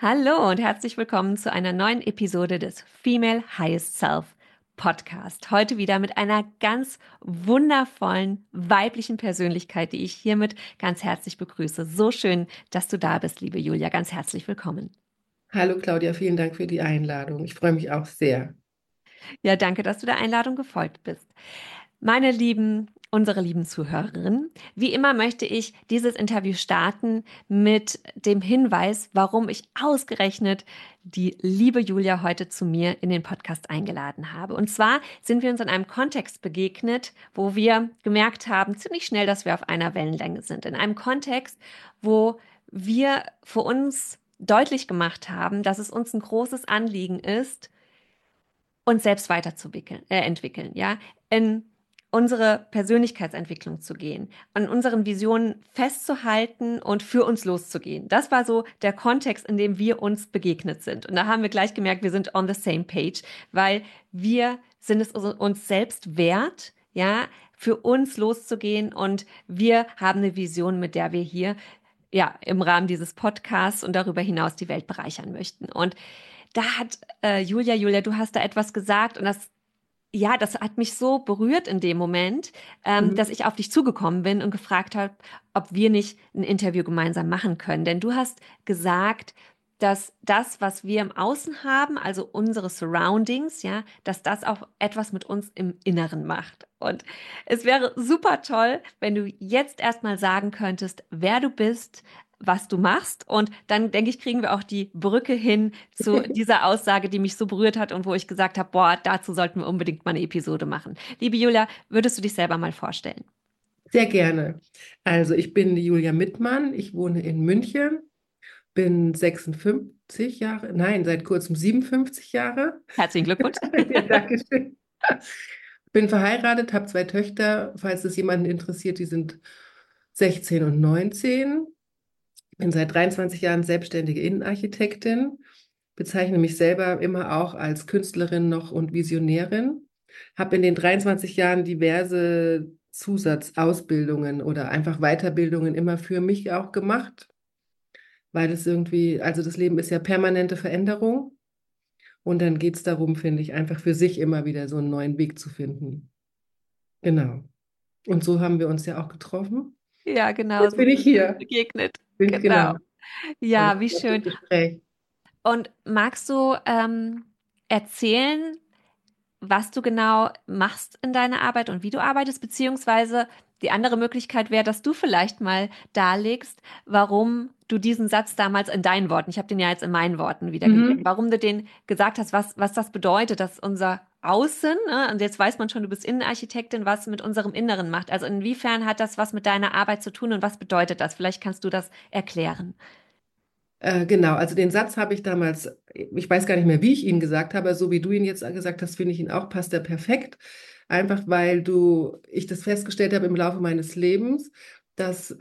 Hallo und herzlich willkommen zu einer neuen Episode des Female Highest Self Podcast. Heute wieder mit einer ganz wundervollen weiblichen Persönlichkeit, die ich hiermit ganz herzlich begrüße. So schön, dass du da bist, liebe Julia. Ganz herzlich willkommen. Hallo Claudia, vielen Dank für die Einladung. Ich freue mich auch sehr. Ja, danke, dass du der Einladung gefolgt bist. Meine lieben, unsere lieben Zuhörerinnen, wie immer möchte ich dieses Interview starten mit dem Hinweis, warum ich ausgerechnet die liebe Julia heute zu mir in den Podcast eingeladen habe. Und zwar sind wir uns in einem Kontext begegnet, wo wir gemerkt haben, ziemlich schnell, dass wir auf einer Wellenlänge sind. In einem Kontext, wo wir für uns deutlich gemacht haben, dass es uns ein großes Anliegen ist, uns selbst weiterzuentwickeln, entwickeln, ja, in unsere Persönlichkeitsentwicklung zu gehen, an unseren Visionen festzuhalten und für uns loszugehen. Das war so der Kontext, in dem wir uns begegnet sind. Und da haben wir gleich gemerkt, wir sind on the same page, weil wir sind es uns selbst wert, ja, für uns loszugehen und wir haben eine Vision, mit der wir hier ja im Rahmen dieses Podcasts und darüber hinaus die Welt bereichern möchten. Und da hat Julia, du hast da etwas gesagt und das hat mich so berührt in dem Moment, dass Mhm. ich auf dich zugekommen bin und gefragt habe, ob wir nicht ein Interview gemeinsam machen können. Denn du hast gesagt, dass das, was wir im Außen haben, also unsere Surroundings, ja, dass das auch etwas mit uns im Inneren macht. Und es wäre super toll, wenn du jetzt erstmal sagen könntest, wer du bist, was du machst. Und dann denke ich, kriegen wir auch die Brücke hin zu dieser Aussage, die mich so berührt hat und wo ich gesagt habe, boah, dazu sollten wir unbedingt mal eine Episode machen. Liebe Julia, würdest du dich selber mal vorstellen? Sehr gerne. Also ich bin die Julia Mittmann, ich wohne in München, bin 56 Jahre, nein, seit kurzem 57 Jahre. Herzlichen Glückwunsch. Ja, danke schön. Bin verheiratet, habe zwei Töchter, falls es jemanden interessiert, die sind 16 und 19. Bin seit 23 Jahren selbstständige Innenarchitektin, bezeichne mich selber immer auch als Künstlerin noch und Visionärin. Habe in den 23 Jahren diverse Zusatzausbildungen oder einfach Weiterbildungen immer für mich auch gemacht, weil es irgendwie, also das Leben ist ja permanente Veränderung und dann geht es darum, finde ich, einfach für sich immer wieder so einen neuen Weg zu finden. Genau. Und so haben wir uns ja auch getroffen. Ja, genau, Jetzt so bin ich sind wir uns hier. begegnet. Bin, Genau. genau. Freue Ja, mich wie auf das schön. Gespräch. Und magst du erzählen, was du genau machst in deiner Arbeit und wie du arbeitest, beziehungsweise die andere Möglichkeit wäre, dass du vielleicht mal darlegst, warum du diesen Satz damals in deinen Worten, ich habe den ja jetzt in meinen Worten wiedergegeben, Mhm. warum du den gesagt hast, was das bedeutet, dass unser Außen, ne, und jetzt weiß man schon, du bist Innenarchitektin, was mit unserem Inneren macht. Also inwiefern hat das was mit deiner Arbeit zu tun und was bedeutet das? Vielleicht kannst du das erklären. Genau, also den Satz habe ich damals, ich weiß gar nicht mehr, wie ich ihn gesagt habe, aber so wie du ihn jetzt gesagt hast, finde ich ihn auch, passt er perfekt. Einfach weil ich das festgestellt habe im Laufe meines Lebens, dass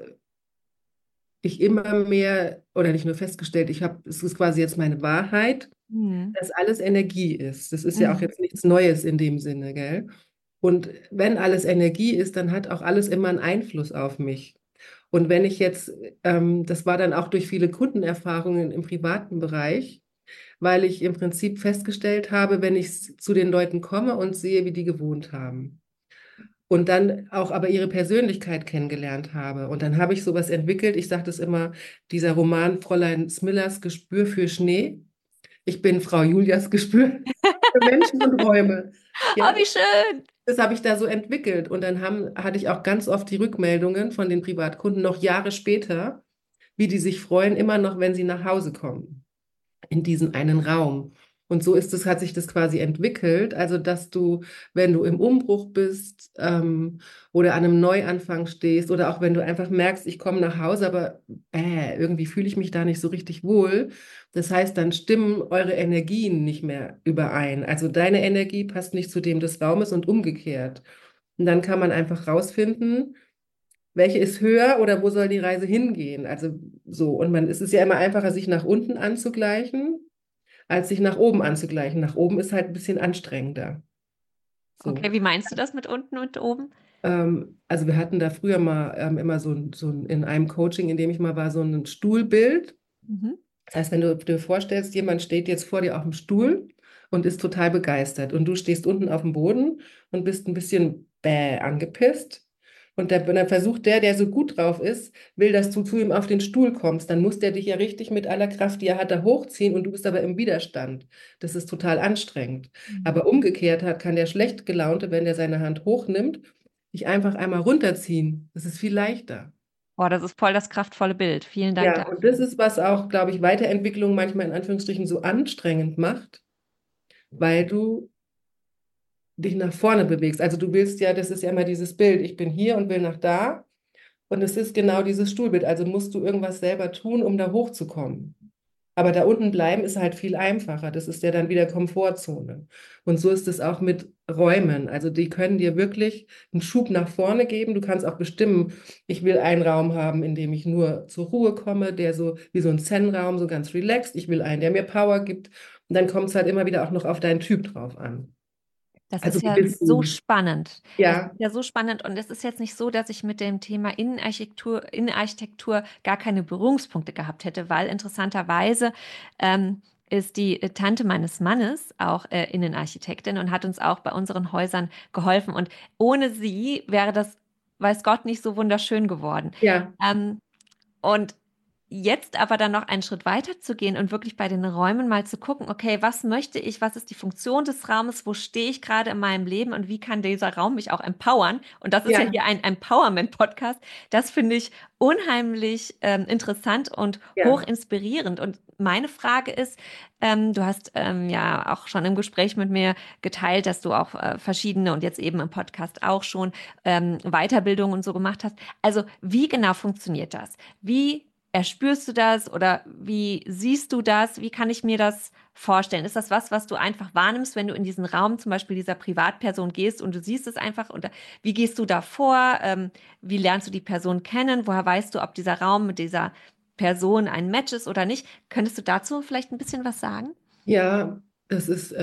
ich immer mehr, oder nicht nur festgestellt, es ist quasi jetzt meine Wahrheit, Mhm. dass alles Energie ist. Das ist ja auch Mhm. jetzt nichts Neues in dem Sinne, gell? Und wenn alles Energie ist, dann hat auch alles immer einen Einfluss auf mich. Und wenn ich jetzt, das war dann auch durch viele Kundenerfahrungen im privaten Bereich, weil ich im Prinzip festgestellt habe, wenn ich zu den Leuten komme und sehe, wie die gewohnt haben und dann auch aber ihre Persönlichkeit kennengelernt habe. Und dann habe ich sowas entwickelt, ich sage das immer, dieser Roman Fräulein Smillers Gespür für Schnee. Ich bin Frau Julias Gespür für Menschen und Räume. Oh, Ja, wie schön. das habe ich da so entwickelt. Und dann hatte ich auch ganz oft die Rückmeldungen von den Privatkunden noch Jahre später, wie die sich freuen, immer noch, wenn sie nach Hause kommen in diesen einen Raum. Und so hat sich das quasi entwickelt, also dass du, wenn du im Umbruch bist oder an einem Neuanfang stehst oder auch wenn du einfach merkst, ich komme nach Hause, aber irgendwie fühle ich mich da nicht so richtig wohl. Das heißt, dann stimmen eure Energien nicht mehr überein. Also deine Energie passt nicht zu dem des Raumes und umgekehrt. Und dann kann man einfach rausfinden, welche ist höher oder wo soll die Reise hingehen? Also so. Und es ist ja immer einfacher, sich nach unten anzugleichen, als sich nach oben anzugleichen. Nach oben ist halt ein bisschen anstrengender. So. Okay, wie meinst du das mit unten und oben? Also wir hatten da früher mal immer in einem Coaching, in dem ich mal war, so ein Stuhlbild. Mhm. Das heißt, wenn du dir vorstellst, jemand steht jetzt vor dir auf dem Stuhl und ist total begeistert und du stehst unten auf dem Boden und bist ein bisschen angepisst und dann versucht der so gut drauf ist, will, dass du zu ihm auf den Stuhl kommst, dann muss der dich ja richtig mit aller Kraft, die er hat, da hochziehen und du bist aber im Widerstand. Das ist total anstrengend. Mhm. Aber umgekehrt kann der schlecht gelaunte, wenn der seine Hand hochnimmt, dich einfach einmal runterziehen. Das ist viel leichter. Boah, das ist voll das kraftvolle Bild. Vielen Dank Ja, und das dafür. ist, was auch, glaube ich, Weiterentwicklung manchmal in Anführungsstrichen so anstrengend macht, weil du dich nach vorne bewegst. Also du willst ja, das ist ja immer dieses Bild, ich bin hier und will nach da. Und es ist genau dieses Stuhlbild. Also musst du irgendwas selber tun, um da hochzukommen. Aber da unten bleiben ist halt viel einfacher. Das ist ja dann wieder Komfortzone. Und so ist es auch mit Räumen. Also die können dir wirklich einen Schub nach vorne geben. Du kannst auch bestimmen, ich will einen Raum haben, in dem ich nur zur Ruhe komme, der so wie so ein Zen-Raum, so ganz relaxed. Ich will einen, der mir Power gibt. Und dann kommt es halt immer wieder auch noch auf deinen Typ drauf an. Das Also ist wie ja bist so du? spannend. Das ist Ja, ja so spannend. Und es ist jetzt nicht so, dass ich mit dem Thema Innenarchitektur gar keine Berührungspunkte gehabt hätte, weil interessanterweise ist die Tante meines Mannes auch Innenarchitektin und hat uns auch bei unseren Häusern geholfen. Und ohne sie wäre das, weiß Gott, nicht so wunderschön geworden. ja, Ähm, und jetzt aber dann noch einen Schritt weiter zu gehen und wirklich bei den Räumen mal zu gucken, okay, was möchte ich, was ist die Funktion des Raumes, wo stehe ich gerade in meinem Leben und wie kann dieser Raum mich auch empowern? Und das ist ja ja, hier ein Empowerment-Podcast. Das finde ich unheimlich interessant und hoch ja, inspirierend. Und meine Frage ist, du hast ja auch schon im Gespräch mit mir geteilt, dass du auch verschiedene und jetzt eben im Podcast auch schon Weiterbildungen und so gemacht hast. Also wie genau funktioniert das? Wie erspürst du das oder wie siehst du das? Wie kann ich mir das vorstellen? Ist das was, was du einfach wahrnimmst, wenn du in diesen Raum zum Beispiel dieser Privatperson gehst und du siehst es einfach? Oder wie gehst du da vor? Wie lernst du die Person kennen? Woher weißt du, ob dieser Raum mit dieser Person ein Match ist oder nicht? Könntest du dazu vielleicht ein bisschen was sagen? ja, das ist,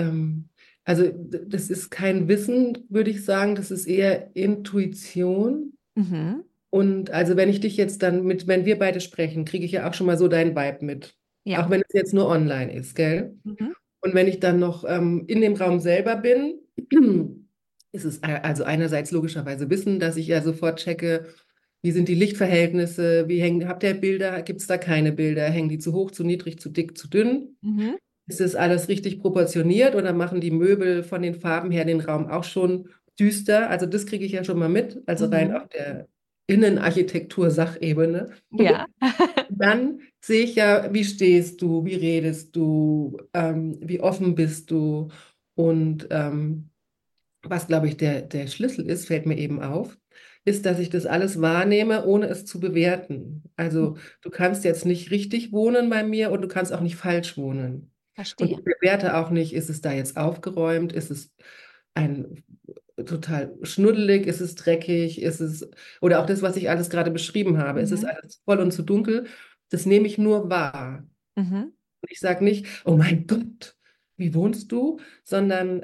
das ist kein Wissen, würde ich sagen, das ist eher Intuition. Mhm. Und also wenn ich dich jetzt dann wenn wir beide sprechen, kriege ich ja auch schon mal so deinen Vibe mit. Ja. Auch wenn es jetzt nur online ist, gell? Mhm. Und wenn ich dann noch in dem Raum selber bin, ist es also einerseits logischerweise Wissen, dass ich ja sofort checke, wie sind die Lichtverhältnisse, habt ihr Bilder, gibt es da keine Bilder, hängen die zu hoch, zu niedrig, zu dick, zu dünn? Mhm. Ist das alles richtig proportioniert oder machen die Möbel von den Farben her den Raum auch schon düster? Also das kriege ich ja schon mal mit, also rein Mhm. auf der Innenarchitektur-Sachebene. Ja. Dann sehe ich ja, wie stehst du, wie redest du, wie offen bist du und was, glaube ich, der Schlüssel ist, fällt mir eben auf, ist, dass ich das alles wahrnehme, ohne es zu bewerten. Also du kannst jetzt nicht richtig wohnen bei mir und du kannst auch nicht falsch wohnen. Und Verstehe. ich bewerte auch nicht, ist es da jetzt aufgeräumt, ist es ein total schnuddelig, ist es dreckig, oder auch das, was ich alles gerade beschrieben habe, ist es Mhm. alles voll und zu dunkel. Das nehme ich nur wahr. Mhm. Und ich sage nicht, oh mein Gott, wie wohnst du? Sondern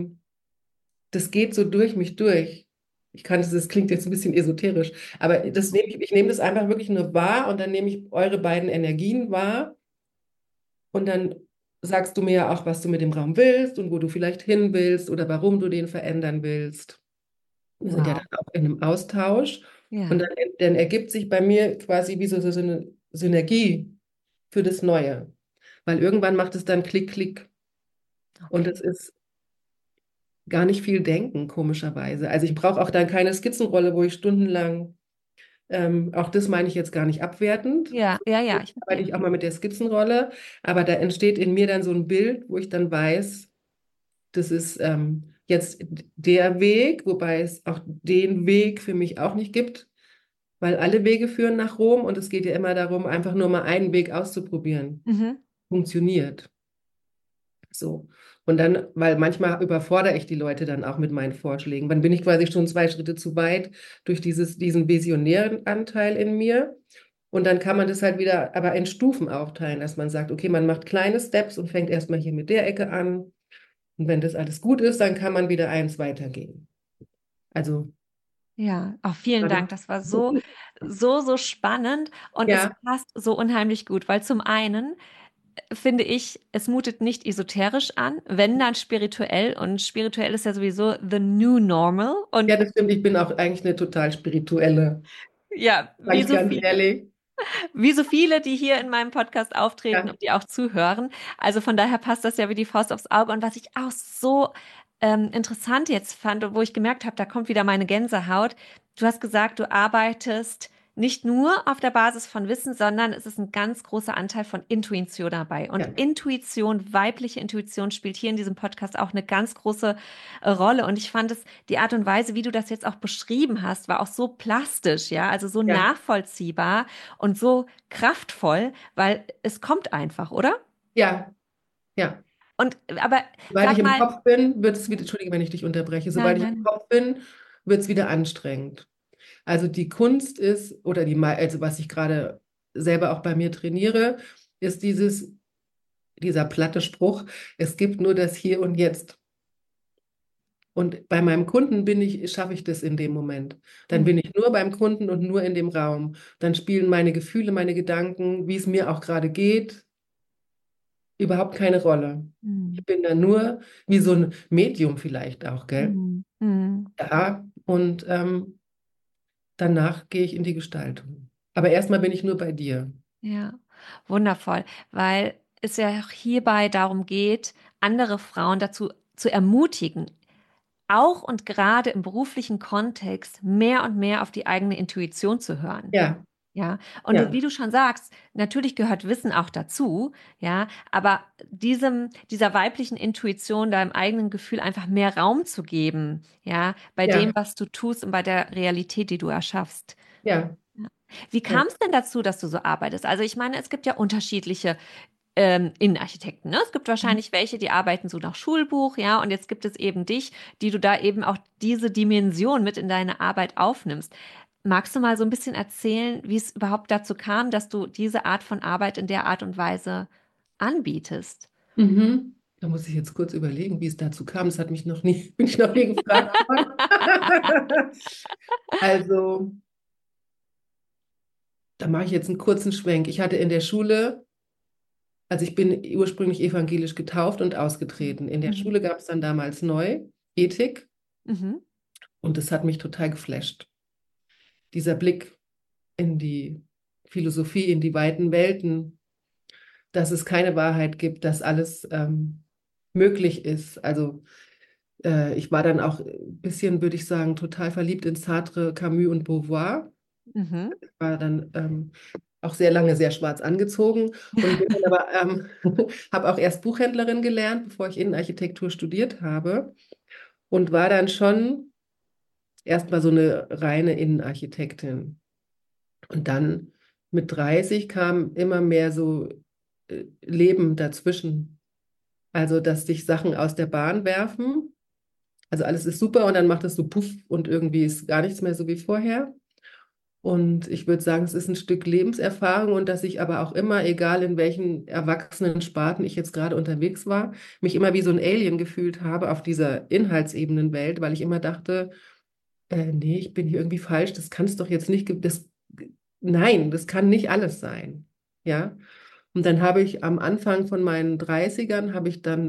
das geht so durch mich durch. Das klingt jetzt ein bisschen esoterisch, aber ich nehme das einfach wirklich nur wahr und dann nehme ich eure beiden Energien wahr und dann sagst du mir ja auch, was du mit dem Raum willst und wo du vielleicht hin willst oder warum du den verändern willst. Wir sind ja Wow. dann auch in einem Austausch und Ja. dann ergibt sich bei mir quasi wie so eine Synergie für das Neue, weil irgendwann macht es dann Klick, Klick und Okay. es ist gar nicht viel denken, komischerweise. Also ich brauche auch dann keine Skizzenrolle, wo ich stundenlang, auch das meine ich jetzt gar nicht abwertend, Ja, ja, ja, ich arbeite verstehe. ich auch mal mit der Skizzenrolle, aber da entsteht in mir dann so ein Bild, wo ich dann weiß, das ist jetzt der Weg, wobei es auch den Weg für mich auch nicht gibt, weil alle Wege führen nach Rom und es geht ja immer darum, einfach nur mal einen Weg auszuprobieren. Mhm. Funktioniert. So. Und dann, weil manchmal überfordere ich die Leute dann auch mit meinen Vorschlägen. Dann bin ich quasi schon zwei Schritte zu weit durch diesen visionären Anteil in mir. Und dann kann man das halt wieder aber in Stufen aufteilen, dass man sagt, okay, man macht kleine Steps und fängt erstmal hier mit der Ecke an. Und wenn das alles gut ist, dann kann man wieder eins weitergehen. Also, Ja, auch vielen Dank. Das war so spannend und es ja, passt so unheimlich gut, weil zum einen finde ich, es mutet nicht esoterisch an, wenn dann spirituell. Und spirituell ist ja sowieso the new normal. Ja, Und das stimmt. Ich bin auch eigentlich eine total spirituelle, ja, sage ich ganz ehrlich. wie so viele, die hier in meinem Podcast auftreten Ja, und die auch zuhören. Also von daher passt das ja wie die Faust aufs Auge. Und was ich auch so interessant jetzt fand und wo ich gemerkt habe, da kommt wieder meine Gänsehaut. Du hast gesagt, du arbeitest nicht nur auf der Basis von Wissen, sondern es ist ein ganz großer Anteil von Intuition dabei. Und ja, Intuition, weibliche Intuition spielt hier in diesem Podcast auch eine ganz große Rolle. Und ich fand es, die Art und Weise, wie du das jetzt auch beschrieben hast, war auch so plastisch, ja, also so ja, nachvollziehbar und so kraftvoll, weil es kommt einfach, oder? ja, ja. Und aber Sobald ich sag im mal, Kopf bin, wird es wieder, Entschuldige, wenn ich dich unterbreche, nein, sobald ich im nein. Kopf bin, wird es wieder anstrengend. Also die Kunst ist, oder also was ich gerade selber auch bei mir trainiere, ist dieser platte Spruch, es gibt nur das Hier und Jetzt. Und bei meinem Kunden schaffe ich das in dem Moment. Dann bin ich nur beim Kunden und nur in dem Raum. Dann spielen meine Gefühle, meine Gedanken, wie es mir auch gerade geht, überhaupt keine Rolle. Mhm. Ich bin da nur wie so ein Medium vielleicht auch, gell? Mhm. Mhm. Ja, und danach gehe ich in die Gestaltung. Aber erstmal bin ich nur bei dir. Ja, wundervoll, weil es ja auch hierbei darum geht, andere Frauen dazu zu ermutigen, auch und gerade im beruflichen Kontext mehr und mehr auf die eigene Intuition zu hören. Ja, Ja, und ja, wie du schon sagst, natürlich gehört Wissen auch dazu, ja, aber dieser weiblichen Intuition, deinem eigenen Gefühl einfach mehr Raum zu geben, ja, bei dem, ja, was du tust und bei der Realität, die du erschaffst. ja, Ja. Wie ja. kam es denn dazu, dass du so arbeitest? Also ich meine, es gibt ja unterschiedliche Innenarchitekten, ne? Es gibt wahrscheinlich welche, die arbeiten so nach Schulbuch, ja, und jetzt gibt es eben dich, die du da eben auch diese Dimension mit in deine Arbeit aufnimmst. Magst du mal so ein bisschen erzählen, wie es überhaupt dazu kam, dass du diese Art von Arbeit in der Art und Weise anbietest? Mhm. Da muss ich jetzt kurz überlegen, wie es dazu kam. Das hat mich noch nie, bin ich noch nie gefragt worden. Also, da mache ich jetzt einen kurzen Schwenk. Ich hatte in der Schule, also ich bin ursprünglich evangelisch getauft und ausgetreten. In der Mhm. Schule gab es dann damals neu Ethik Mhm. und das hat mich total geflasht. Dieser Blick in die Philosophie, in die weiten Welten, dass es keine Wahrheit gibt, dass alles möglich ist. Also ich war dann auch ein bisschen, würde ich sagen, total verliebt in Sartre, Camus und Beauvoir. Mhm. War dann auch sehr lange sehr schwarz angezogen und bin dann aber habe auch erst Buchhändlerin gelernt, bevor ich Innenarchitektur studiert habe und war dann schon erstmal so eine reine Innenarchitektin. Und dann mit 30 kam immer mehr so Leben dazwischen. Also, dass dich Sachen aus der Bahn werfen. Also alles ist super und dann macht es so puff und irgendwie ist gar nichts mehr so wie vorher. Und ich würde sagen, es ist ein Stück Lebenserfahrung und dass ich aber auch immer, egal in welchen erwachsenen Sparten ich jetzt gerade unterwegs war, mich immer wie so ein Alien gefühlt habe auf dieser Inhaltsebenenwelt, weil ich immer dachte, nee, ich bin hier irgendwie falsch, das kann es doch jetzt nicht, nein, das kann nicht alles sein. Ja. Und dann habe ich am Anfang von meinen Dreißigern habe ich dann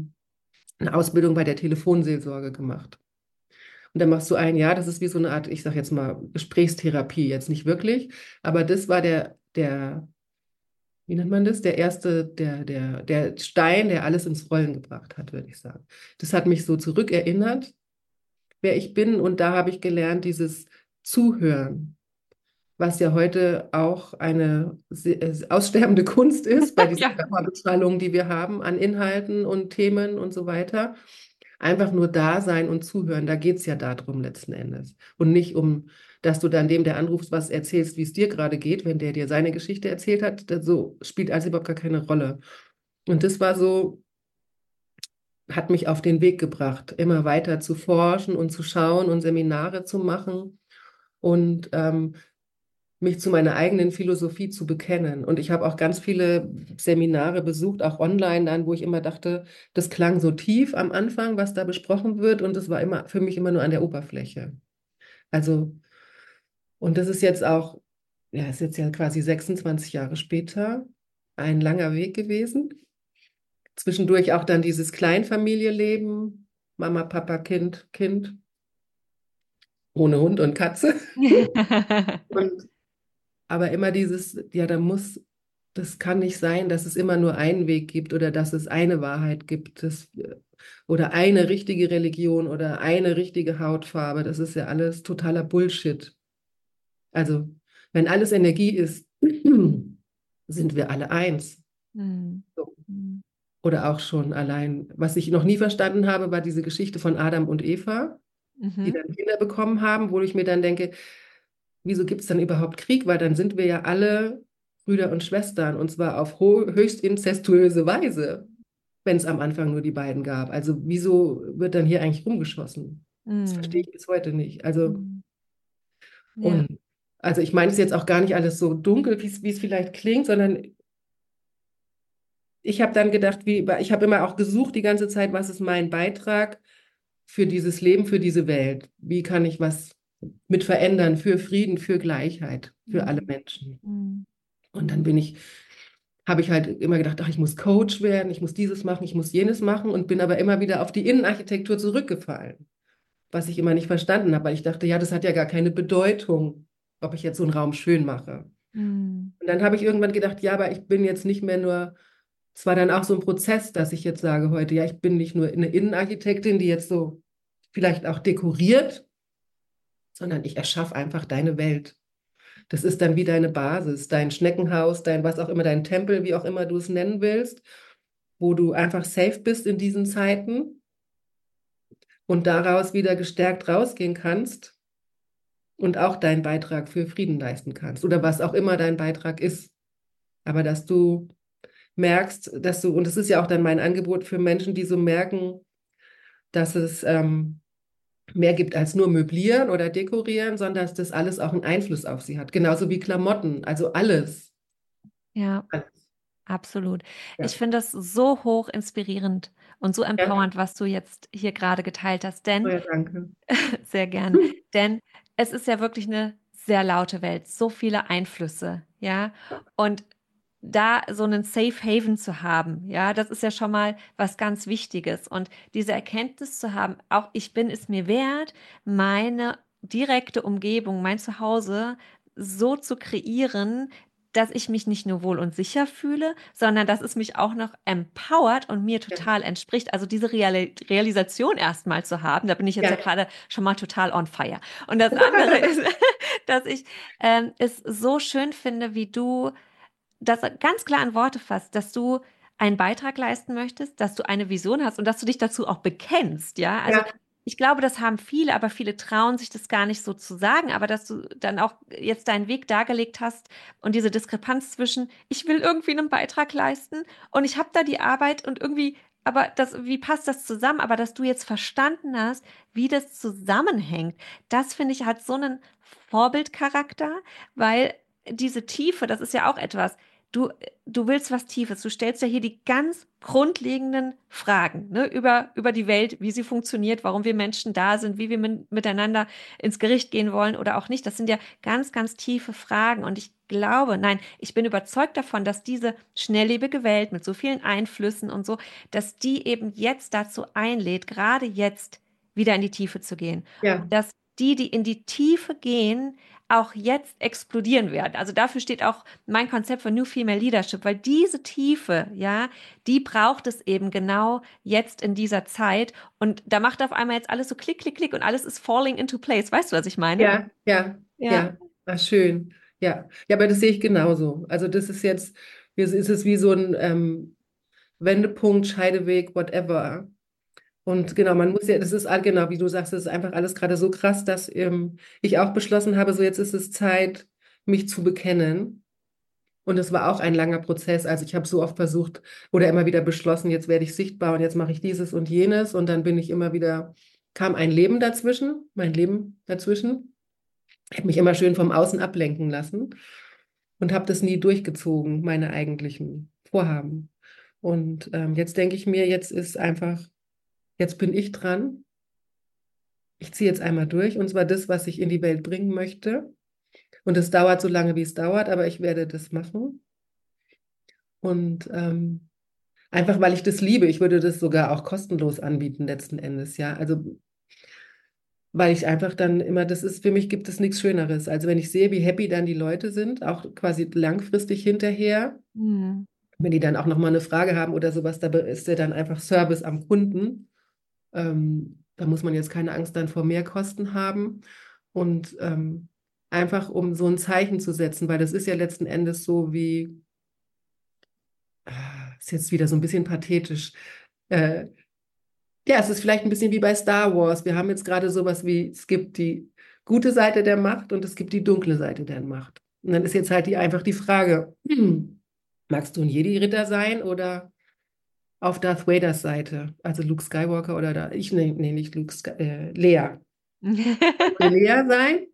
eine Ausbildung bei der Telefonseelsorge gemacht. Und dann machst du ein Jahr, das ist wie so eine Art, ich sage jetzt mal, Gesprächstherapie, jetzt nicht wirklich, aber das war wie nennt man das? Der erste, der Stein, der alles ins Rollen gebracht hat, würde ich sagen. Das hat mich so zurückerinnert, wer ich bin, und da habe ich gelernt, dieses Zuhören, was ja heute auch eine aussterbende Kunst ist, bei dieser Ja. Dauerbeschallung, die wir haben an Inhalten und Themen und so weiter. Einfach nur da sein und zuhören, da geht es ja darum letzten Endes. Und nicht um, dass du dann dem, der anrufst, was erzählst, wie es dir gerade geht, wenn der dir seine Geschichte erzählt hat. Das so spielt alles überhaupt gar keine Rolle. Und das war so, hat mich auf den Weg gebracht, immer weiter zu forschen und zu schauen und Seminare zu machen und mich zu meiner eigenen Philosophie zu bekennen. Und ich habe auch ganz viele Seminare besucht, auch online dann, wo ich immer dachte, das klang so tief am Anfang, was da besprochen wird, und das war immer für mich immer nur an der Oberfläche. Also, und das ist jetzt auch, ja, ist jetzt ja quasi 26 Jahre später. ein langer Weg gewesen. Zwischendurch auch dann dieses Kleinfamilienleben, Mama, Papa, Kind, Kind, ohne Hund und Katze. Und aber immer dieses, ja, das kann nicht sein, dass es immer nur einen Weg gibt oder dass es eine Wahrheit gibt, oder eine richtige Religion oder eine richtige Hautfarbe. Das ist ja alles totaler Bullshit. Also, wenn alles Energie ist, sind wir alle eins. Hm. So. Hm. Oder auch schon allein, was ich noch nie verstanden habe, war diese Geschichte von Adam und Eva, die Mhm. dann Kinder bekommen haben, wo ich mir dann denke, wieso gibt es dann überhaupt Krieg? Weil dann sind wir ja alle Brüder und Schwestern und zwar auf höchst inzestuöse Weise, wenn es am Anfang nur die beiden gab. Also wieso wird dann hier eigentlich rumgeschossen? Das verstehe Hm. ich bis heute nicht. Also, Hm. Ja. und also ich meine es jetzt auch gar nicht alles so dunkel, wie es vielleicht klingt, sondern ich habe dann gedacht, ich habe immer auch gesucht die ganze Zeit, was ist mein Beitrag für dieses Leben, für diese Welt? Wie kann ich was mit verändern für Frieden, für Gleichheit, für alle Hm. Menschen? Hm. Und dann habe ich halt immer gedacht, ach, ich muss Coach werden, ich muss dieses machen, ich muss jenes machen und bin aber immer wieder auf die Innenarchitektur zurückgefallen, was ich immer nicht verstanden habe, weil ich dachte, ja, das hat ja gar keine Bedeutung, ob ich jetzt so einen Raum schön mache. Hm. Und dann habe ich irgendwann gedacht, ja, aber ich bin jetzt nicht mehr nur, es war dann auch so ein Prozess, dass ich jetzt sage heute, ja, ich bin nicht nur eine Innenarchitektin, die jetzt so vielleicht auch dekoriert, sondern ich erschaffe einfach deine Welt. Das ist dann wie deine Basis, dein Schneckenhaus, dein was auch immer, dein Tempel, wie auch immer du es nennen willst, wo du einfach safe bist in diesen Zeiten und daraus wieder gestärkt rausgehen kannst und auch deinen Beitrag für Frieden leisten kannst oder was auch immer dein Beitrag ist. Aber dass du merkst, und das ist ja auch dann mein Angebot für Menschen, die so merken, dass es mehr gibt als nur möblieren oder dekorieren, sondern dass das alles auch einen Einfluss auf sie hat. Genauso wie Klamotten, also alles. Ja. Alles. Absolut. Ich Ja. finde das so hoch inspirierend und so Ja, empowernd, was du jetzt hier gerade geteilt hast, oh denn ja, danke. sehr gern, denn es ist ja wirklich eine sehr laute Welt, so viele Einflüsse, ja, und da so einen Safe Haven zu haben, ja, das ist ja schon mal was ganz Wichtiges und diese Erkenntnis zu haben, auch ich bin es mir wert, meine direkte Umgebung, mein Zuhause so zu kreieren, dass ich mich nicht nur wohl und sicher fühle, sondern dass es mich auch noch empowert und mir Ja, total entspricht. Also diese Realisation erstmal zu haben, da bin ich jetzt ja ja, gerade schon mal total on fire. Und das andere ist, dass ich es so schön finde, wie du das ganz klar in Worte fasst, dass du einen Beitrag leisten möchtest, dass du eine Vision hast und dass du dich dazu auch bekennst, ja? Also ja, ich glaube, das haben viele, aber viele trauen sich das gar nicht so zu sagen, aber dass du dann auch jetzt deinen Weg dargelegt hast und diese Diskrepanz zwischen, ich will irgendwie einen Beitrag leisten und ich habe da die Arbeit und irgendwie, aber das, wie passt das zusammen? Aber dass du jetzt verstanden hast, wie das zusammenhängt, das finde ich hat so einen Vorbildcharakter, weil diese Tiefe, das ist ja auch etwas. Du willst was Tiefes. Du stellst ja hier die ganz grundlegenden Fragen, ne, über die Welt, wie sie funktioniert, warum wir Menschen da sind, wie wir miteinander ins Gericht gehen wollen oder auch nicht. Das sind ja ganz, ganz tiefe Fragen. Und ich glaube, nein, ich bin überzeugt davon, dass diese schnelllebige Welt mit so vielen Einflüssen und so, dass die eben jetzt dazu einlädt, gerade jetzt wieder in die Tiefe zu gehen. ja, Und dass die in die Tiefe gehen, auch jetzt explodieren werden. Also dafür steht auch mein Konzept von New Female Leadership, weil diese Tiefe, ja, die braucht es eben genau jetzt in dieser Zeit. Und da macht auf einmal jetzt alles so klick, klick, klick und alles ist falling into place. Weißt du, was ich meine? ja, ja, Ja. ja, ach, schön. Ja, ja, aber das sehe ich genauso. Also das ist ist es wie so ein Wendepunkt, Scheideweg, whatever. Und genau, man muss ja, das ist genau, wie du sagst, das ist einfach alles gerade so krass, dass ich auch beschlossen habe, so jetzt ist es Zeit, mich zu bekennen. Und es war auch ein langer Prozess. Also ich habe so oft versucht oder immer wieder beschlossen, jetzt werde ich sichtbar und jetzt mache ich dieses und jenes. Und dann bin ich immer wieder, kam ein Leben dazwischen, mein Leben dazwischen. Ich habe mich immer schön vom Außen ablenken lassen und habe das nie durchgezogen, meine eigentlichen Vorhaben. Und jetzt denke ich mir, jetzt bin ich dran. Ich ziehe jetzt einmal durch und zwar das, was ich in die Welt bringen möchte. Und es dauert so lange, wie es dauert, aber ich werde das machen. Und einfach, weil ich das liebe. Ich würde das sogar auch kostenlos anbieten, letzten Endes, ja. Also, weil ich einfach dann immer, das ist, für mich gibt es nichts Schöneres. Also, wenn ich sehe, wie happy dann die Leute sind, auch quasi langfristig hinterher, Mhm. wenn die dann auch nochmal eine Frage haben oder sowas, da ist ja dann einfach Service am Kunden. Da muss man jetzt keine Angst dann vor Mehrkosten haben. Und einfach, um so ein Zeichen zu setzen, weil das ist ja letzten Endes so wie, ist jetzt wieder so ein bisschen pathetisch. Äh, Ja, es ist vielleicht ein bisschen wie bei Star Wars. Wir haben jetzt gerade sowas wie, es gibt die gute Seite der Macht und es gibt die dunkle Seite der Macht. Und dann ist jetzt halt einfach die Frage, magst du ein Jedi-Ritter sein oder auf Darth Vaders Seite? Also Luke Skywalker oder da, nee, nicht Luke, Lea. Lea sein?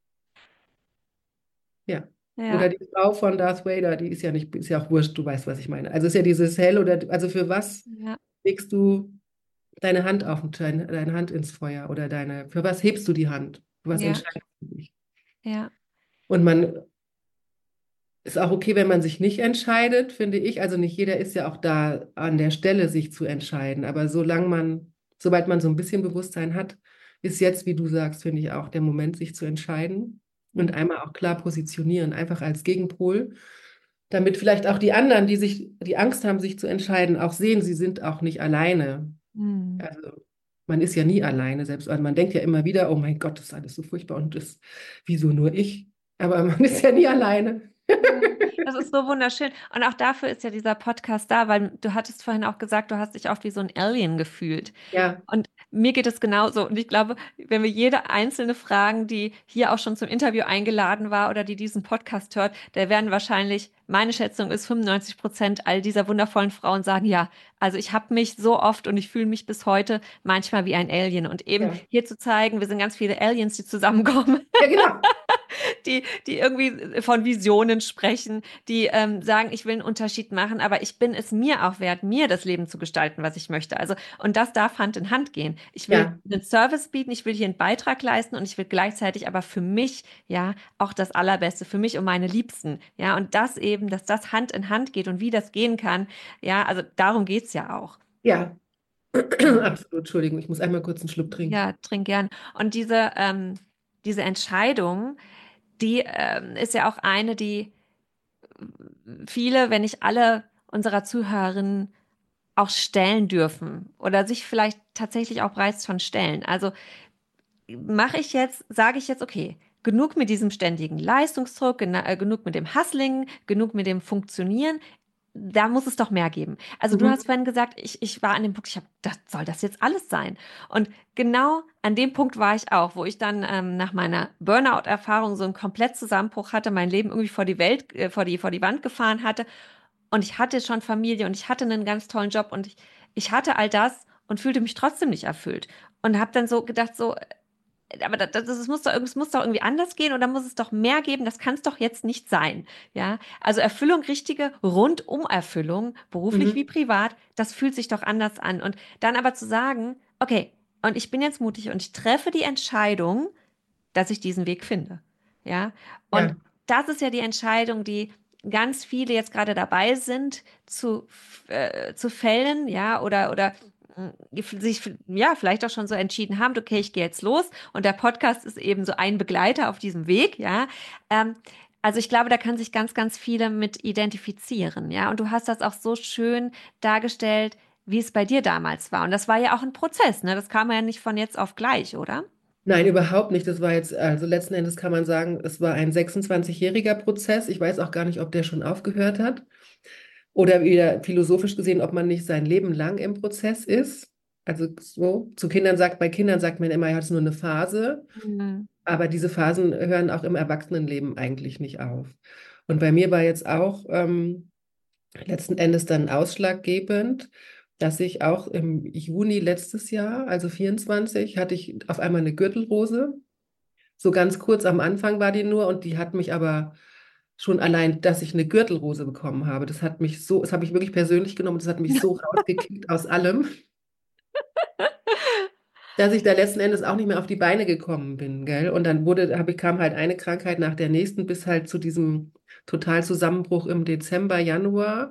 Ja. Oder Ja, die Frau von Darth Vader, die ist ja nicht, ist ja auch wurscht, du weißt, was ich meine. Also ist ja dieses Hell oder, also für was ja, legst du deine Hand auf, deine Hand ins Feuer oder für was hebst du die Hand? Für was ja, entscheidest du dich? ja. Und man ist auch okay, wenn man sich nicht entscheidet, finde ich. Also nicht jeder ist ja auch da an der Stelle, sich zu entscheiden. Aber sobald man so ein bisschen Bewusstsein hat, ist jetzt, wie du sagst, finde ich auch der Moment, sich zu entscheiden und Mhm. einmal auch klar positionieren, einfach als Gegenpol, damit vielleicht auch die anderen, die Angst haben, sich zu entscheiden, auch sehen, sie sind auch nicht alleine. Mhm. Also man ist ja nie alleine, selbst also man denkt ja immer wieder, oh mein Gott, das ist alles so furchtbar und das, wieso nur ich? Aber man ist ja nie alleine. Ja, das ist so wunderschön. Und auch dafür ist ja dieser Podcast da, weil du hattest vorhin auch gesagt, du hast dich oft wie so ein Alien gefühlt. Ja, Und mir geht es genauso. Und ich glaube, wenn wir jede einzelne fragen, die hier auch schon zum Interview eingeladen war oder die diesen Podcast hört, der werden wahrscheinlich, meine Schätzung ist 95% all dieser wundervollen Frauen sagen, ja, also ich habe mich so oft und ich fühle mich bis heute manchmal wie ein Alien. Und eben ja, hier zu zeigen, wir sind ganz viele Aliens, die zusammenkommen. ja, genau. Die irgendwie von Visionen sprechen, die sagen, ich will einen Unterschied machen, aber ich bin es mir auch wert, mir das Leben zu gestalten, was ich möchte. Also, und das darf Hand in Hand gehen. Ich will Ja, einen Service bieten, ich will hier einen Beitrag leisten und ich will gleichzeitig aber für mich, ja, auch das Allerbeste, für mich und meine Liebsten, ja, und das eben, dass das Hand in Hand geht und wie das gehen kann, ja, also darum geht's ja auch. ja, Ja, absolut. Entschuldigung, ich muss einmal kurz einen Schluck trinken. ja, trink gern. Und diese Entscheidung, die ist ja auch eine, die viele, wenn nicht alle unserer Zuhörerinnen auch stellen dürfen oder sich vielleicht tatsächlich auch bereits schon stellen. Also sage ich jetzt, okay, genug mit diesem ständigen Leistungsdruck, genug mit dem Hustling, genug mit dem Funktionieren. Da muss es doch mehr geben. Also du Mhm. hast vorhin gesagt, ich war an dem Punkt, soll das jetzt alles sein? Und genau an dem Punkt war ich auch, wo ich dann nach meiner Burnout-Erfahrung so einen Komplettzusammenbruch hatte, mein Leben irgendwie vor die Wand gefahren hatte. Und ich hatte schon Familie und ich hatte einen ganz tollen Job und ich hatte all das und fühlte mich trotzdem nicht erfüllt. Und habe dann so gedacht, so, aber es muss doch irgendwie anders gehen oder muss es doch mehr geben? Das kann es doch jetzt nicht sein. Ja, also Erfüllung, richtige Rundum-Erfüllung, beruflich wie Mhm. privat, das fühlt sich doch anders an. Und dann aber zu sagen, okay, und ich bin jetzt mutig und ich treffe die Entscheidung, dass ich diesen Weg finde. Ja, und Ja, das ist ja die Entscheidung, die ganz viele jetzt gerade dabei sind zu fällen, ja, oder sich ja vielleicht auch schon so entschieden haben, okay, ich gehe jetzt los und der Podcast ist eben so ein Begleiter auf diesem Weg, ja. Ähm, also ich glaube, da können sich ganz viele mit identifizieren, ja. Und du hast das auch so schön dargestellt, wie es bei dir damals war. Und das war ja auch ein Prozess, ne? Das kam ja nicht von jetzt auf gleich, oder? nein, überhaupt nicht. Das war jetzt, also letzten Endes kann man sagen, es war ein 26-jähriger Prozess. Ich weiß auch gar nicht, ob der schon aufgehört hat oder wieder philosophisch gesehen, ob man nicht sein Leben lang im Prozess ist. Also so, bei Kindern sagt man immer, ja, das ist nur eine Phase. Mhm. Aber diese Phasen hören auch im Erwachsenenleben eigentlich nicht auf. Und bei mir war jetzt auch letzten Endes dann ausschlaggebend, dass ich auch im Juni letztes Jahr, also 24, hatte ich auf einmal eine Gürtelrose. So ganz kurz am Anfang war die nur und die hat mich aber schon allein, dass ich eine Gürtelrose bekommen habe, das habe ich wirklich persönlich genommen, das hat mich so rausgekickt aus allem, dass ich da letzten Endes auch nicht mehr auf die Beine gekommen bin, gell? Und dann kam halt eine Krankheit nach der nächsten bis halt zu diesem Totalzusammenbruch im Dezember, Januar.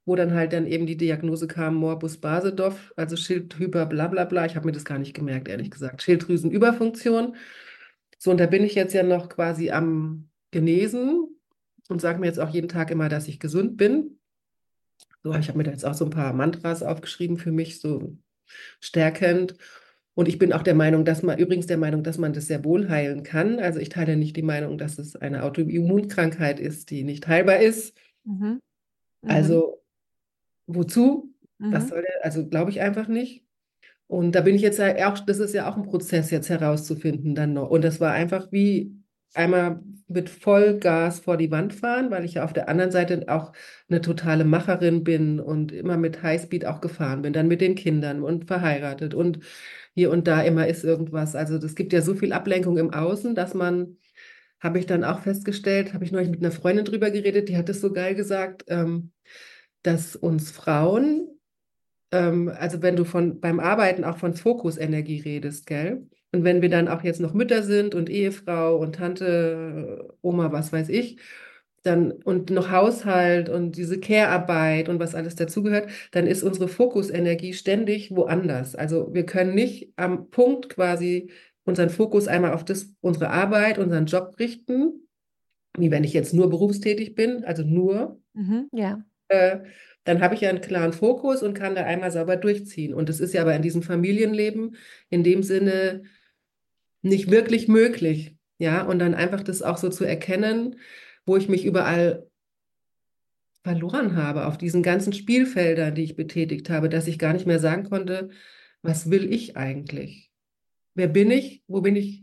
wo dann halt dann eben die Diagnose kam, Morbus Basedow, also Schildhyper bla bla bla. Ich habe mir das gar nicht gemerkt, ehrlich gesagt. Schilddrüsenüberfunktion. So, und da bin ich jetzt ja noch quasi am Genesen und sage mir jetzt auch jeden Tag immer, dass ich gesund bin. So, ich habe mir da jetzt auch so ein paar Mantras aufgeschrieben für mich, so stärkend. Und ich bin auch übrigens der Meinung, dass man das sehr wohl heilen kann. Also ich teile nicht die Meinung, dass es eine Autoimmunkrankheit ist, die nicht heilbar ist. Mhm. Mhm. Also wozu? Was Mhm. soll der? Also glaube ich einfach nicht. Und da bin ich jetzt ja auch, das ist ja auch ein Prozess jetzt herauszufinden dann noch. Und das war einfach wie einmal mit Vollgas vor die Wand fahren, weil ich ja auf der anderen Seite auch eine totale Macherin bin und immer mit Highspeed auch gefahren bin, dann mit den Kindern und verheiratet und hier und da immer ist irgendwas. Also das gibt ja so viel Ablenkung im Außen, dass man, habe ich dann auch festgestellt, habe ich neulich mit einer Freundin drüber geredet, die hat es so geil gesagt, dass uns Frauen also wenn du beim Arbeiten auch von Fokusenergie redest, gell? Und wenn wir dann auch jetzt noch Mütter sind und Ehefrau und Tante, Oma, was weiß ich, dann und noch Haushalt und diese Care-Arbeit und was alles dazugehört, dann ist unsere Fokusenergie ständig woanders. Also wir können nicht am Punkt quasi unseren Fokus einmal auf unsere Arbeit, unseren Job richten, wie wenn ich jetzt nur berufstätig bin, also nur Mhm. Ja. äh, dann habe ich ja einen klaren Fokus und kann da einmal sauber durchziehen. Und das ist ja aber in diesem Familienleben in dem Sinne nicht wirklich möglich. Ja, und dann einfach das auch so zu erkennen, wo ich mich überall verloren habe, auf diesen ganzen Spielfeldern, die ich betätigt habe, dass ich gar nicht mehr sagen konnte, was will ich eigentlich? Wer bin ich? Wo bin ich?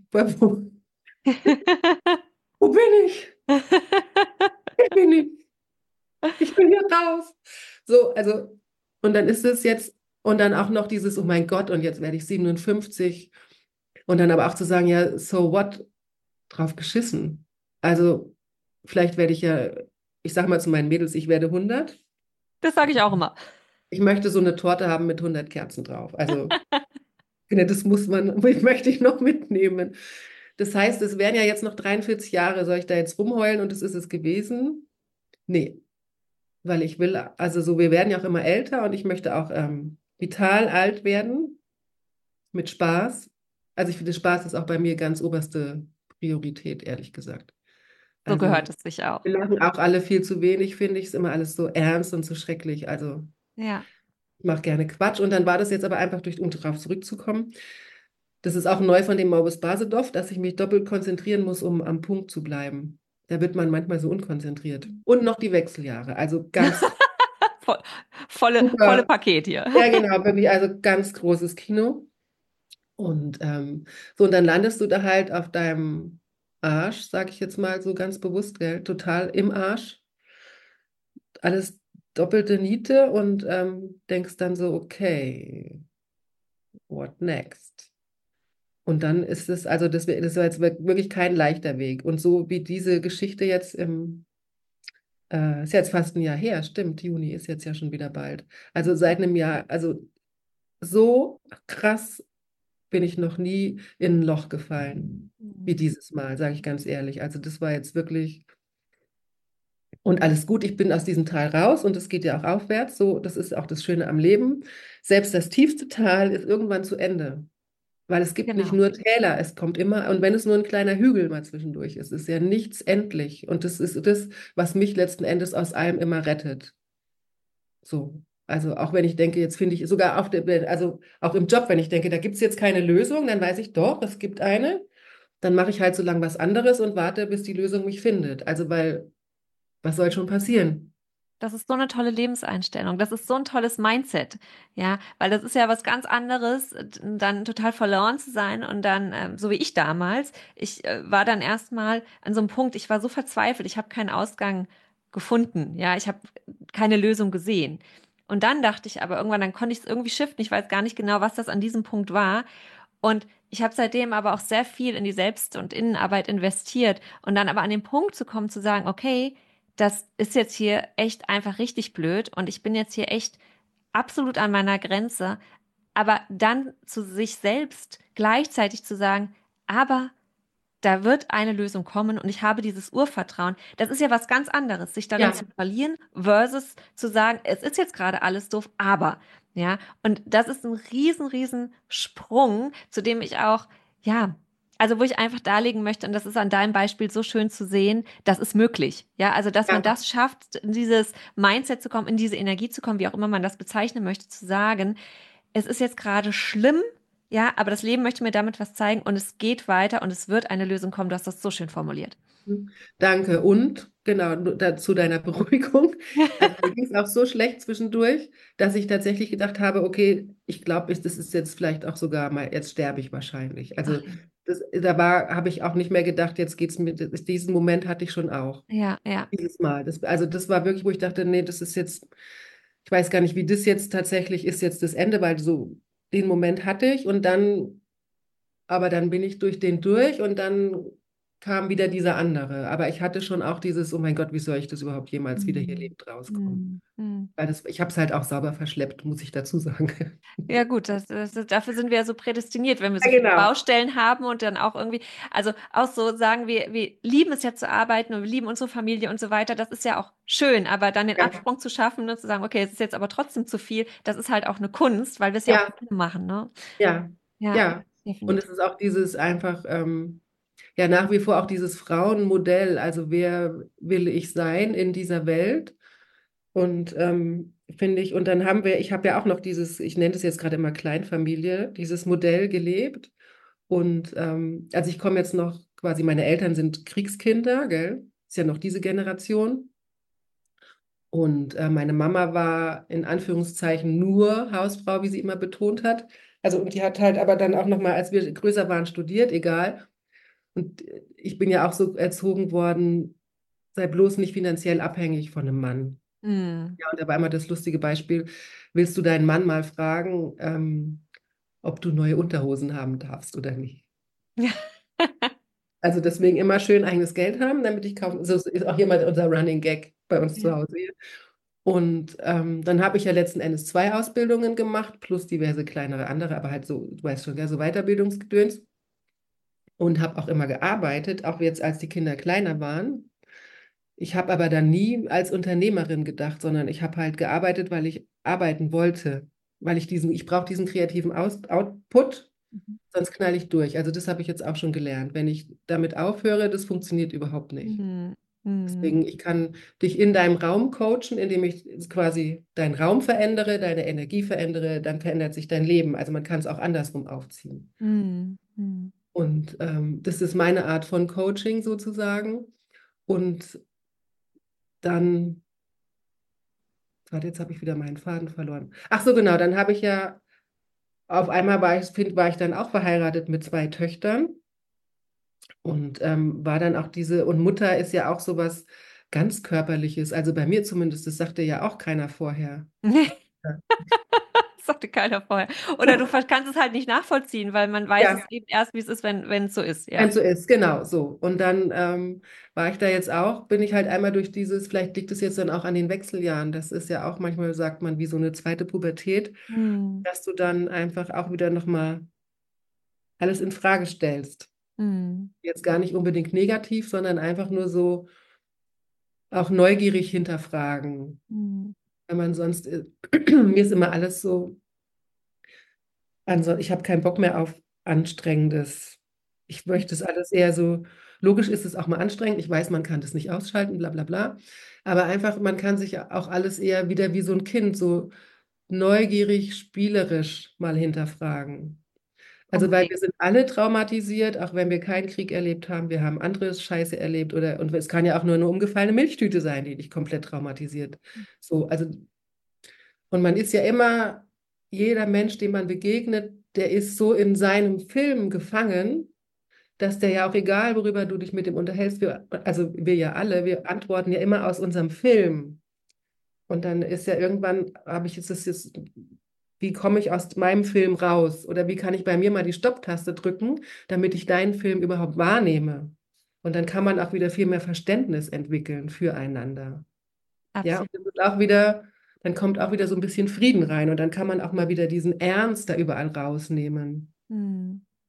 Wo bin ich? Wer bin ich? Ich will hier raus. So, also, und dann ist es jetzt, und dann auch noch dieses, oh mein Gott, und jetzt werde ich 57. Und dann aber auch zu sagen, ja, so what, drauf geschissen. Also, vielleicht werde ich ja, ich sage mal zu meinen Mädels, ich werde 100. Das sage ich auch immer. Ich möchte so eine Torte haben mit 100 Kerzen drauf. Also, ich finde, das muss man, möchte ich noch mitnehmen. Das heißt, es wären ja jetzt noch 43 Jahre. Soll ich da jetzt rumheulen und das ist es gewesen? Nee. Weil ich will, also so, wir werden ja auch immer älter und ich möchte auch vital alt werden, mit Spaß. Also ich finde, Spaß ist auch bei mir ganz oberste Priorität, ehrlich gesagt. So gehört Also es sich auch. wir machen auch alle viel zu wenig, finde ich, ist immer alles so ernst und so schrecklich. Also Ja. ich mache gerne Quatsch und dann war das jetzt aber einfach um darauf zurückzukommen. Das ist auch neu von dem Morbus Basedow, dass ich mich doppelt konzentrieren muss, um am Punkt zu bleiben. Da wird man manchmal so unkonzentriert. Und noch die Wechseljahre, also ganz Voll, volle super. Paket hier. Ja, genau, wirklich, also ganz großes Kino. Und so, und dann landest du da halt auf deinem Arsch, sag ich jetzt mal so ganz bewusst, gell? Total im Arsch. Alles doppelte Niete und denkst dann so, okay, what next? Und dann ist es, also das war jetzt wirklich kein leichter Weg. Und so wie diese Geschichte jetzt ist jetzt fast ein Jahr her, stimmt, Juni ist jetzt ja schon wieder bald. Also seit einem Jahr, also so krass bin ich noch nie in ein Loch gefallen, wie Mhm. dieses Mal, sage ich ganz ehrlich. Also das war jetzt wirklich, und alles gut, ich bin aus diesem Tal raus und es geht ja auch aufwärts. So, das ist auch das Schöne am Leben. Selbst das tiefste Tal ist irgendwann zu Ende, weil es gibt nicht Genau. nur Täler, es kommt immer, und wenn es nur ein kleiner Hügel mal zwischendurch ist, ist ja nichts endlich. Und das ist das, was mich letzten Endes aus allem immer rettet. So. Also auch wenn ich denke, jetzt finde ich sogar also auch im Job, wenn ich denke, da gibt es jetzt keine Lösung, dann weiß ich doch, es gibt eine. Dann mache ich halt so lange was anderes und warte, bis die Lösung mich findet. Also weil, was soll schon passieren? Das ist so eine tolle Lebenseinstellung. Das ist so ein tolles Mindset. Ja, weil das ist ja was ganz anderes, dann total verloren zu sein und dann, so wie ich damals, ich war dann erstmal an so einem Punkt, ich war so verzweifelt, ich habe keinen Ausgang gefunden. Ja, ich habe keine Lösung gesehen. Und dann dachte ich aber irgendwann, dann konnte ich es irgendwie shiften. Ich weiß gar nicht genau, was das an diesem Punkt war. Und ich habe seitdem aber auch sehr viel in die Selbst- und Innenarbeit investiert. Und dann aber an den Punkt zu kommen, zu sagen, okay, das ist jetzt hier echt einfach richtig blöd und ich bin jetzt hier echt absolut an meiner Grenze. Aber dann zu sich selbst gleichzeitig zu sagen, aber da wird eine Lösung kommen und ich habe dieses Urvertrauen. Das ist ja was ganz anderes, sich darin Ja. zu verlieren versus zu sagen, es ist jetzt gerade alles doof, aber, ja, und das ist ein riesen Sprung, zu dem ich auch, ja, also wo ich einfach darlegen möchte, und das ist an deinem Beispiel so schön zu sehen, das ist möglich. Ja, also dass man Ja. das schafft, in dieses Mindset zu kommen, in diese Energie zu kommen, wie auch immer man das bezeichnen möchte, zu sagen, es ist jetzt gerade schlimm, ja, aber das Leben möchte mir damit was zeigen und es geht weiter und es wird eine Lösung kommen. Du hast das so schön formuliert. Danke. Und genau, nur zu deiner Beruhigung. Also mir ging es auch so schlecht zwischendurch, dass ich tatsächlich gedacht habe, okay, ich glaube, das ist jetzt vielleicht auch sogar mal, jetzt sterbe ich wahrscheinlich. Also Ach ja. habe ich auch nicht mehr gedacht, jetzt geht's mir, diesen Moment hatte ich schon auch. Ja, ja. Dieses Mal. Also das war wirklich, wo ich dachte, nee, das ist jetzt, ich weiß gar nicht, wie das jetzt tatsächlich ist, jetzt das Ende, weil so den Moment hatte ich und dann, aber dann bin ich durch den durch und dann kam wieder dieser andere. Aber ich hatte schon auch dieses, oh mein Gott, wie soll ich das überhaupt jemals wieder hier Hm. lebend rauskommen? Hm. Hm. Weil ich habe es halt auch sauber verschleppt, muss ich dazu sagen. Ja gut, dafür sind wir ja so prädestiniert, wenn wir so Ja, viele genau. Baustellen haben und dann auch irgendwie, also auch so sagen wir lieben es ja zu arbeiten und wir lieben unsere Familie und so weiter, das ist ja auch schön, aber dann den Ja, Absprung zu schaffen und zu sagen, okay, es ist jetzt aber trotzdem zu viel, das ist halt auch eine Kunst, weil wir es ja auch ja, gerne machen, ne? ja, Ja, ja. Und es definitiv. ist auch dieses einfach, ja, nach wie vor auch dieses Frauenmodell, also wer will ich sein in dieser Welt? Und finde ich, und dann ich habe ja auch noch dieses, ich nenne das jetzt gerade immer Kleinfamilie, dieses Modell gelebt. Und also ich komme jetzt noch, quasi meine Eltern sind Kriegskinder, gell? Ist ja noch diese Generation. Und meine Mama war in Anführungszeichen nur Hausfrau, wie sie immer betont hat. Also, und die hat halt aber dann auch nochmal, als wir größer waren, studiert, egal. Und ich bin ja auch so erzogen worden, sei bloß nicht finanziell abhängig von einem Mann. Hm. Ja, und da war immer das lustige Beispiel, willst du deinen Mann mal fragen, ob du neue Unterhosen haben darfst oder nicht? Also deswegen immer schön eigenes Geld haben, damit ich kaufen. So ist auch hier mal unser Running Gag bei uns zu Ja. Hause hier. Und dann habe ich ja letzten Endes 2 Ausbildungen gemacht, plus diverse kleinere andere, aber halt so, du weißt schon, ja, so Weiterbildungsgedöns. Und habe auch immer gearbeitet, auch jetzt, als die Kinder kleiner waren. Ich habe aber dann nie als Unternehmerin gedacht, sondern ich habe halt gearbeitet, weil ich arbeiten wollte, weil ich brauche diesen kreativen Output, Mhm. sonst knall ich durch. Also das habe ich jetzt auch schon gelernt. Wenn ich damit aufhöre, das funktioniert überhaupt nicht. Hm. Hm. Deswegen, ich kann dich in deinem Raum coachen, indem ich quasi deinen Raum verändere, deine Energie verändere, dann verändert sich dein Leben. Also man kann es auch andersrum aufziehen. Hm. Hm. Und das ist meine Art von Coaching sozusagen. Und dann, warte, jetzt habe ich wieder meinen Faden verloren. Ach so, genau, dann habe ich ja, auf einmal war ich dann auch verheiratet mit 2 Töchtern und war dann auch und Mutter ist ja auch sowas ganz Körperliches. Also bei mir zumindest, das sagte ja auch keiner vorher. Ja. Das sagte keiner vorher. Oder du kannst es halt nicht nachvollziehen, weil man weiß es Ja, eben erst, wie es ist, wenn es so ist, wenn ja. es so ist, genau so. Und dann war ich da jetzt auch, bin ich halt einmal durch vielleicht liegt es jetzt dann auch an den Wechseljahren. Das ist ja auch manchmal, sagt man, wie so eine zweite Pubertät, Hm. dass du dann einfach auch wieder nochmal alles in Frage stellst. Hm. Jetzt gar nicht unbedingt negativ, sondern einfach nur so auch neugierig hinterfragen. Hm. Wenn man sonst, mir ist immer alles so, also ich habe keinen Bock mehr auf Anstrengendes. Ich möchte es alles eher so, logisch ist es auch mal anstrengend. Ich weiß, man kann das nicht ausschalten, bla bla bla. Aber einfach, man kann sich auch alles eher wieder wie so ein Kind, so neugierig, spielerisch mal hinterfragen. Also, weil Unbedingt. wir sind alle traumatisiert, auch wenn wir keinen Krieg erlebt haben. Wir haben andere Scheiße erlebt und es kann ja auch nur eine umgefallene Milchtüte sein, die dich komplett traumatisiert. So, also, und man ist ja immer, jeder Mensch, dem man begegnet, der ist so in seinem Film gefangen, dass der ja auch egal, worüber du dich mit dem unterhältst, also wir ja alle, wir antworten ja immer aus unserem Film. Und dann ist ja irgendwann, habe ich jetzt, wie komme ich aus meinem Film raus? Oder wie kann ich bei mir mal die Stopptaste drücken, damit ich deinen Film überhaupt wahrnehme? Und dann kann man auch wieder viel mehr Verständnis entwickeln füreinander. Ja, und Absolut. das ist auch wieder, dann kommt auch wieder so ein bisschen Frieden rein und dann kann man auch mal wieder diesen Ernst da überall rausnehmen. Hm.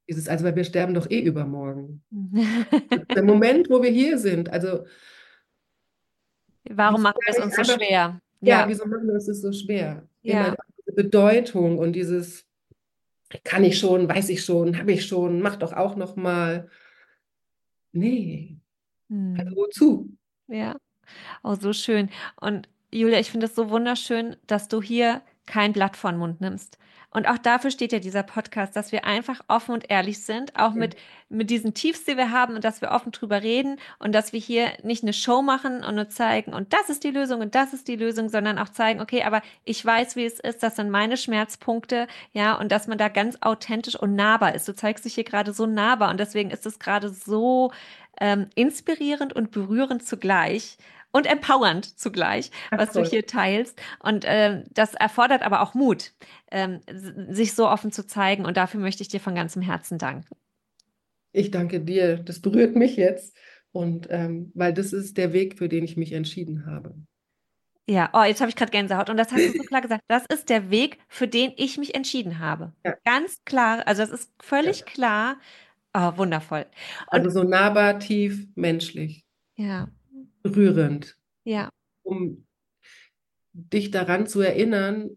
weil wir sterben doch eh übermorgen. Der Moment, wo wir hier sind, also Warum wieso machen wir gar es nicht uns so einfach, schwer? ja, Ja, wieso machen wir uns das so schwer? Immer ja. diese Bedeutung und dieses, kann ich schon, weiß ich schon, habe ich schon, mach doch auch noch mal. Nee, also Hm. wozu? Ja. Oh, so schön. Und Julia, ich finde es so wunderschön, dass du hier kein Blatt vor den Mund nimmst. Und auch dafür steht ja dieser Podcast, dass wir einfach offen und ehrlich sind, auch Ja, mit diesen Tiefs, die wir haben und dass wir offen drüber reden und dass wir hier nicht eine Show machen und nur zeigen, und das ist die Lösung und das ist die Lösung, sondern auch zeigen, okay, aber ich weiß, wie es ist, das sind meine Schmerzpunkte, ja, und dass man da ganz authentisch und nahbar ist. Du zeigst dich hier gerade so nahbar und deswegen ist es gerade so inspirierend und berührend zugleich und empowernd zugleich, ach was du toll. hier teilst. Und das erfordert aber auch Mut, sich so offen zu zeigen. Und dafür möchte ich dir von ganzem Herzen danken. Ich danke dir. Das berührt mich jetzt. Und weil das ist der Weg, für den ich mich entschieden habe. Ja, oh, jetzt habe ich gerade Gänsehaut. Und das hast du so klar gesagt. Das ist der Weg, für den ich mich entschieden habe. Ja, Ganz klar, also das ist ja. völlig klar. Oh, wundervoll. Und Also so nahbar, tief, menschlich, ja, berührend, ja. um dich daran zu erinnern,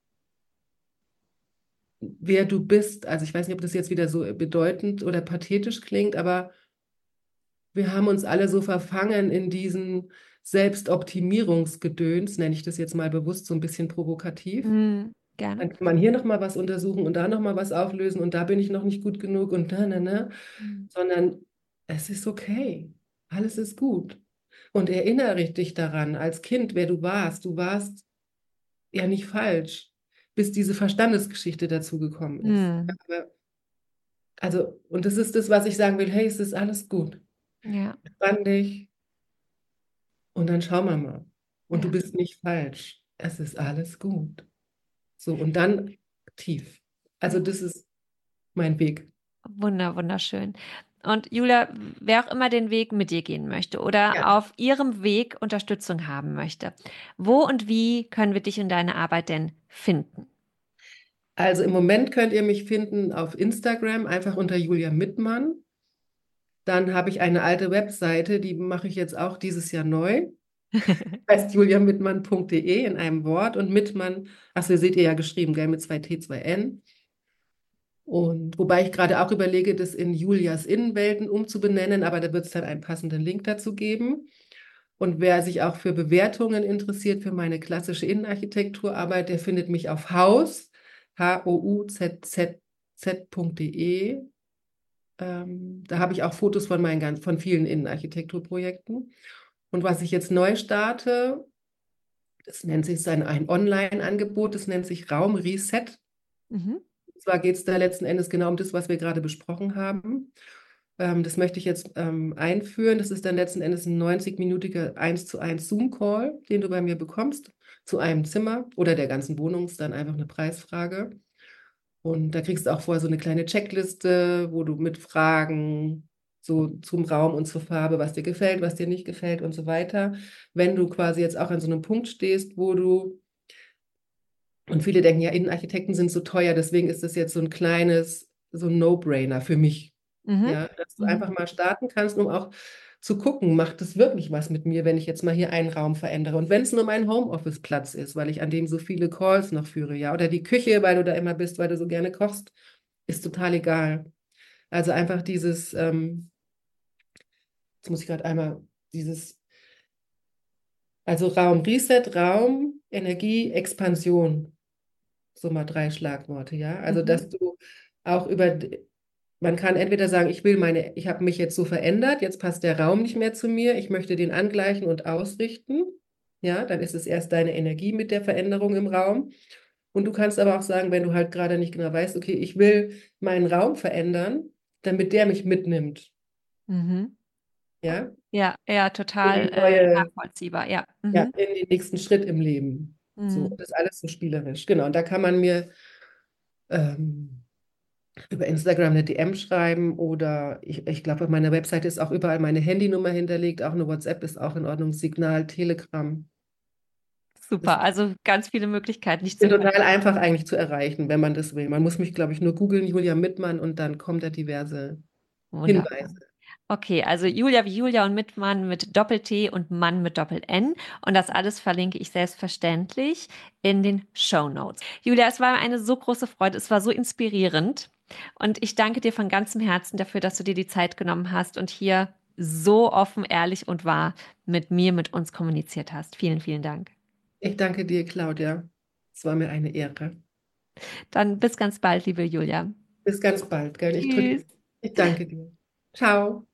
wer du bist. Also ich weiß nicht, ob das jetzt wieder so bedeutend oder pathetisch klingt, aber wir haben uns alle so verfangen in diesen Selbstoptimierungsgedöns, nenne ich das jetzt mal bewusst so ein bisschen provokativ. Gerne. Dann kann man hier nochmal was untersuchen und da nochmal was auflösen und da bin ich noch nicht gut genug und da, Mm. sondern es ist okay. Alles ist gut. Und erinnere dich daran, als Kind, wer du warst. Du warst ja nicht falsch, bis diese Verstandesgeschichte dazu gekommen ist. Mm. Aber, also, und das ist das, was ich sagen will, hey, es ist alles gut. Ja, Entspann dich und dann schauen wir mal. Und du ja. bist nicht falsch. Es ist alles gut. So, und dann tief. Also, Ja. das ist mein Weg. Wunderschön. Und Julia, wer auch immer den Weg mit dir gehen möchte oder Ja. auf ihrem Weg Unterstützung haben möchte, wo und wie können wir dich und deine Arbeit denn finden? Also im Moment könnt ihr mich finden auf Instagram, einfach unter Julia Mittmann. Dann habe ich eine alte Webseite, die mache ich jetzt auch dieses Jahr neu. Heißt juliamittmann.de in einem Wort und Mittmann, ach, ihr seht ihr ja geschrieben, gell, mit zwei T, zwei N. Und wobei ich gerade auch überlege, das in Julias Innenwelten umzubenennen, aber da wird es dann einen passenden Link dazu geben. Und wer sich auch für Bewertungen interessiert, für meine klassische Innenarchitekturarbeit, der findet mich auf houzzz.de. Da habe ich auch Fotos von von vielen Innenarchitekturprojekten. Und was ich jetzt neu starte, das nennt sich ein Online-Angebot, das nennt sich Raum Reset. Mhm. Und zwar geht es da letzten Endes genau um das, was wir gerade besprochen haben. Das möchte ich jetzt einführen. Das ist dann letzten Endes ein 90-minütiger 1:1 Zoom-Call, den du bei mir bekommst, zu einem Zimmer oder der ganzen Wohnung. Ist dann einfach eine Preisfrage. Und da kriegst du auch vorher so eine kleine Checkliste, wo du mit Fragen so zum Raum und zur Farbe, was dir gefällt, was dir nicht gefällt und so weiter. Wenn du quasi jetzt auch an so einem Punkt stehst, wo du, und viele denken ja, Innenarchitekten sind so teuer, deswegen ist das jetzt so ein kleines, so ein No-Brainer für mich. Mhm. Ja, dass du Mhm. einfach mal starten kannst, um auch zu gucken, macht es wirklich was mit mir, wenn ich jetzt mal hier einen Raum verändere. Und wenn es nur mein Homeoffice-Platz ist, weil ich an dem so viele Calls noch führe, ja, oder die Küche, weil du da immer bist, weil du so gerne kochst, ist total egal. Also einfach jetzt muss ich gerade einmal dieses, also Raum Reset, Raum, Energie, Expansion, so mal drei Schlagworte, ja. Also Mhm. dass du auch man kann entweder sagen, ich habe mich jetzt so verändert, jetzt passt der Raum nicht mehr zu mir, ich möchte den angleichen und ausrichten. Ja, dann ist es erst deine Energie mit der Veränderung im Raum. Und du kannst aber auch sagen, wenn du halt gerade nicht genau weißt, okay, ich will meinen Raum verändern, damit der mich mitnimmt. Mhm. Ja, Ja, ja, in total die neue, nachvollziehbar. Ja. ja, Mhm. in den nächsten Schritt im Leben. So, Mhm. das ist alles so spielerisch. Genau, und da kann man mir ähm, über Instagram eine DM schreiben oder ich glaube, auf meiner Webseite ist auch überall meine Handynummer hinterlegt, auch eine WhatsApp ist auch in Ordnung, Signal, Telegram. Das Super, also ganz viele Möglichkeiten, dich zu ist erreichen. total einfach eigentlich zu erreichen, wenn man das will. Man muss mich, glaube ich, nur googeln, Julia Mittmann, und dann kommt da diverse Wunderbar. Hinweise. Okay, also Julia wie Julia und Mittmann mit Doppel-T und Mann mit Doppel-N. Und das alles verlinke ich selbstverständlich in den Show Notes. Julia, es war eine so große Freude, es war so inspirierend. Und ich danke dir von ganzem Herzen dafür, dass du dir die Zeit genommen hast und hier so offen, ehrlich und wahr mit mir, mit uns kommuniziert hast. Vielen, vielen Dank. Ich danke dir, Claudia. Es war mir eine Ehre. Dann bis ganz bald, liebe Julia. Bis ganz bald, gell? Tschüss. Ich danke dir. Ciao.